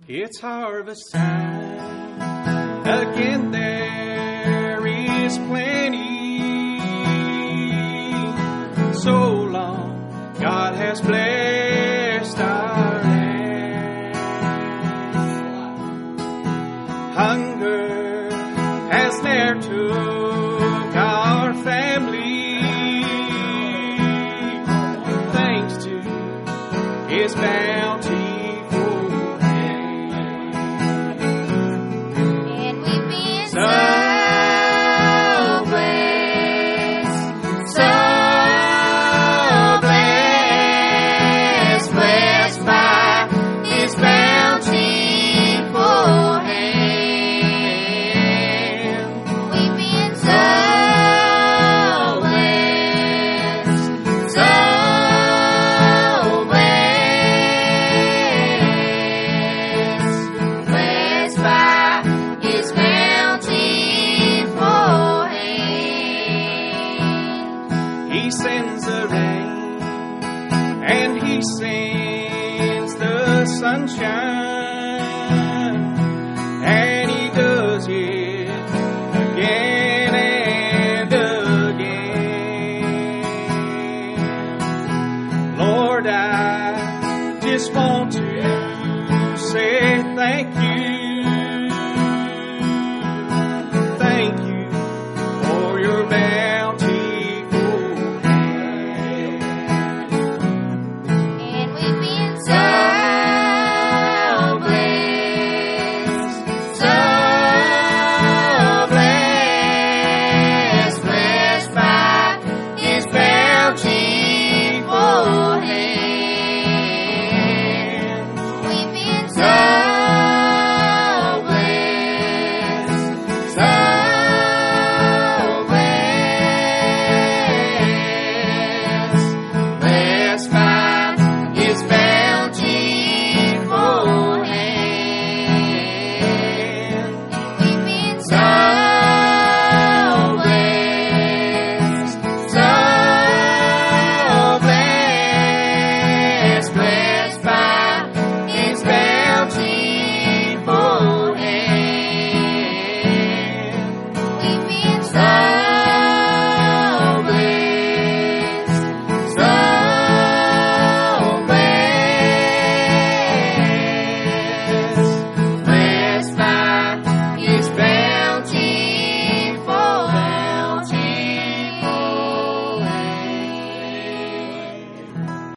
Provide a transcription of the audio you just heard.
It's harvest time. Again there is plenty. So long God has blessed our land. Hunger has ne'er took our family. Thanks to His bounty. He sends the rain and He sends the sunshine.